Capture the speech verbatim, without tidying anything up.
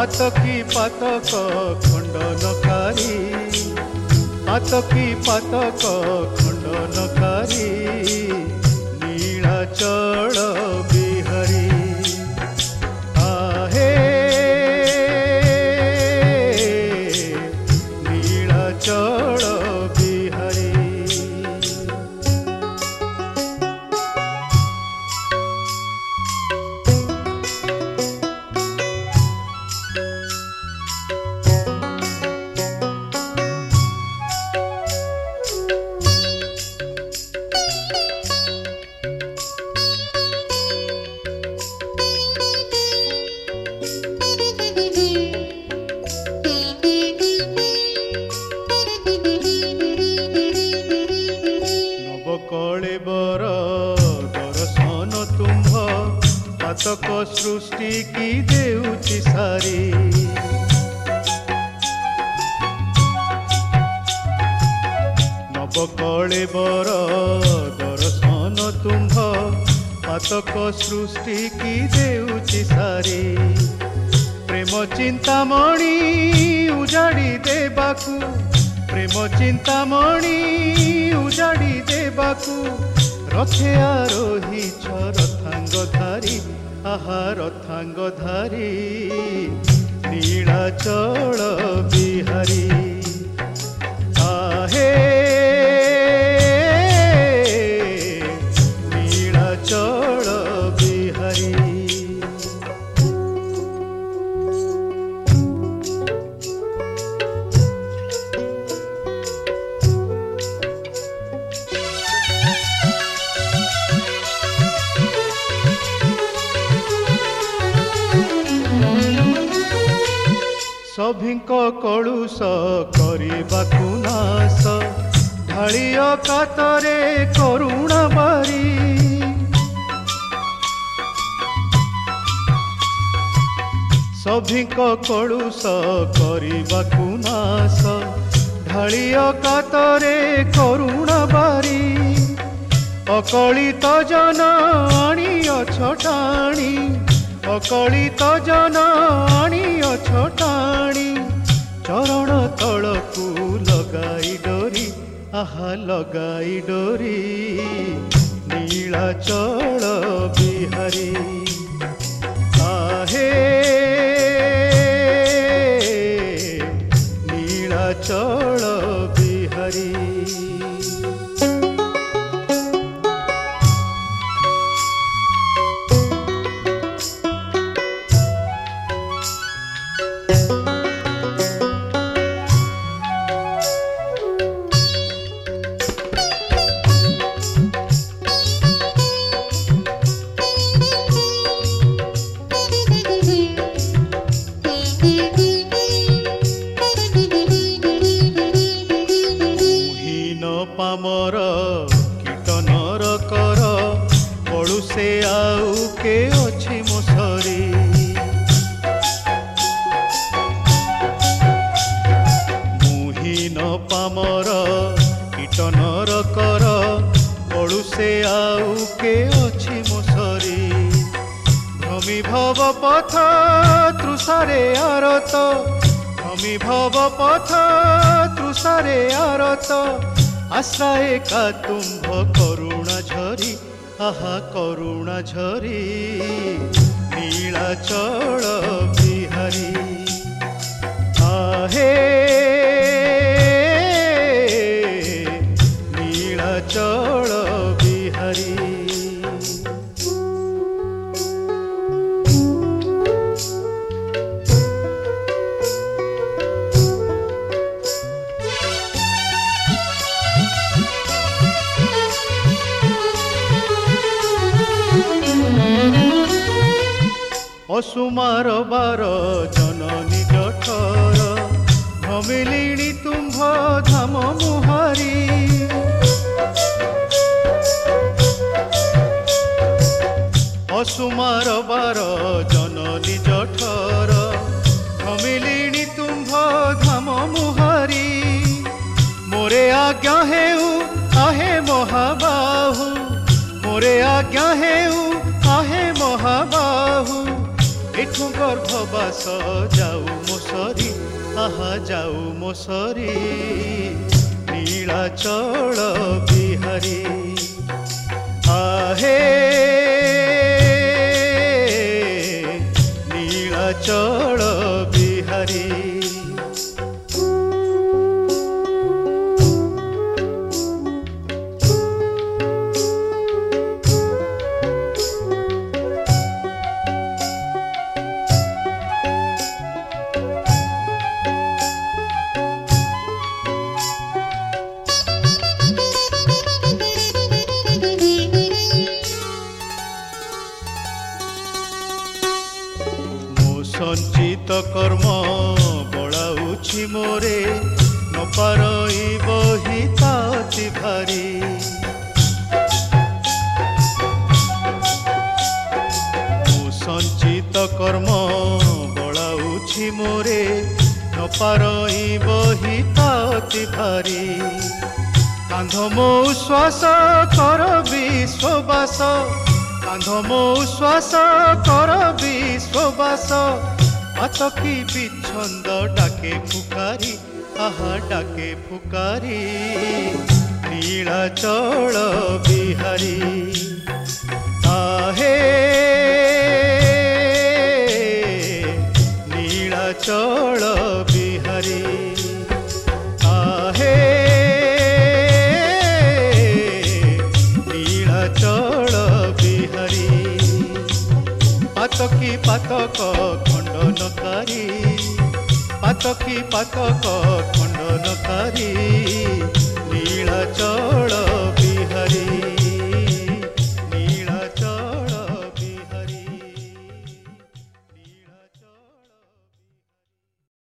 पातकी पातक खंडनकारी पातकी पातक खंडनकारी नीलाचल बिहारी आहे नीलाचल बिहारी। कलेबर दर्शन तुम्भ पातक सृष्टि की देउची सारी नव कलेबर दर्शन तुम्भ पातक सृष्टि की देउची सारी प्रेम चिंतामणि उजाड़ी देबाकू प्रेम चिंतामणि उजाड़ी देबाकू रथे आरोही रथांग धारी आहा रथांग धारी नीलाचल बिहारी आहे नीलाचल बिहारी। सभिंक कलुष करबाकू नाश ढालिय कातरे करुणा बारी सभिंक कलुष करबाकू नाश ढालिय कातरे करुणा बारी अकलित जन आनिय छटाणी अकलित जन आनिय छटाणी चरण तलकू लगाई डोरी आहा लगाई डोरी नीलाचल बिहारी आहे नीलाचल बिहारी। पामर कीर्तनर कर पड़ू से आउ के अछि मोसरी मुहीन पामर कीर्तनर कर पड़ू से आउ के अछि मोसरी भ्रमी भव पथ तृषारे आरत भ्रमी भव पथ तृषारे आरत आश्रय का तुम्भ करुणा झरी आहा करुणा झरी नीलाचल बिहारी आहे नीलाचल बिहारी। असुमार बार जननी जठर भमिलिणी तुम्भ धाम मुहारी असुमार बार जननी जठर भमिलिणी तुम्भ धाम मुहारी मोरे आज्ञा हेउ आहे महाबाहु मोरे आज्ञा हेउ आहे महाबाहु एठू गर्भवास जाऊ मोसरी आहा जाऊ मोसरी नीलाचल बिहारी आहे नीलाचल बिहारी संचित कर्म बड़ाउछि मोरे न पारइब हिताति भारी मो संचित कर्म बड़ाउछि मोरे न पारइब हिताति भारी कांध मो श्वास कर विश्ववास कांध मो श्वास कर विश्ववास आतकी विच्छंद डाके फुकारी आहा डाके फुकारी नीलाचल बिहारी आहे नीलाचल बिहारी आहे नीलाचल बिहारी पातकी पातक खंडनकारी पातकी पातक खंड